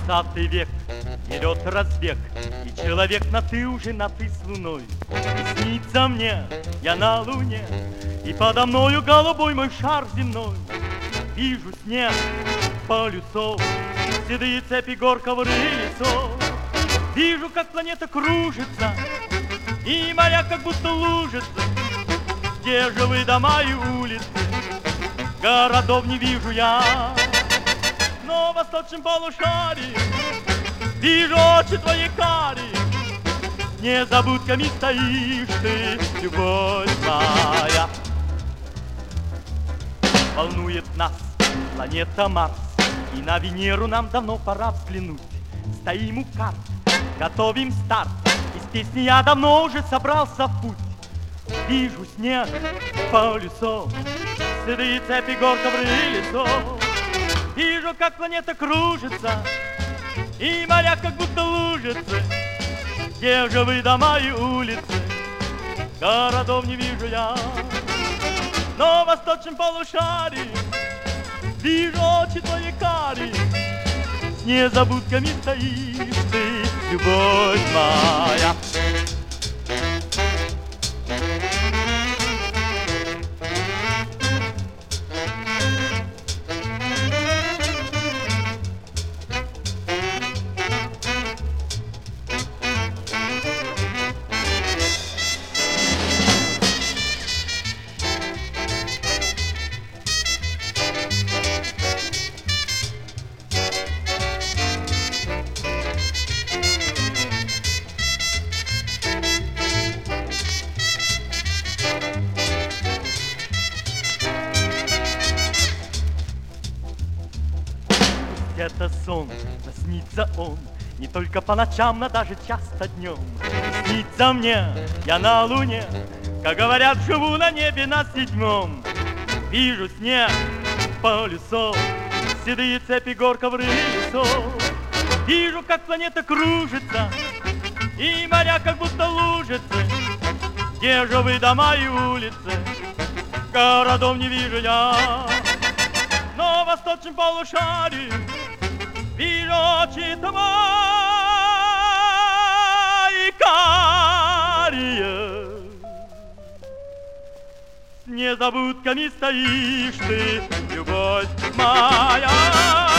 20 век, идет разбег, и человек на ты уже на ты с луной. И снится мне, я на луне, и подо мною голубой мой шар земной. Вижу снег, полюсов, седые цепи гор, ковры лесов. Вижу, как планета кружится, и моря как будто лужица. Где же вы, дома и улицы? Городов не вижу я, но в восточном полушарии вижу очи твои карие. Незабудками стоишь ты, любовь моя. Волнует нас планета Марс, и на Венеру нам давно пора взглянуть. Стоим у карт, готовим старт, из песни я давно уже собрался в путь. Вижу снег, полюсов, седые цепи гор, ковры лесов. Вижу, как планета кружится, и моря как будто лужицы. Где же вы, дома и улицы? Городов не вижу я, но в восточном полушарии вижу очи твои карие. С незабудками стоишь ты, любовь моя. Это сон, но снится он не только по ночам, но даже часто днем. Снится мне, я на луне, как говорят, живу на небе на 7. Вижу снег, полюсов, седые цепи гор, ковры лесов. Вижу, как планета кружится, и моря как будто лужицы. Где же вы, дома и улицы? Городов не вижу я, но в восточном полушарии вижу очи твои карие. С незабудками стоишь ты, любовь моя.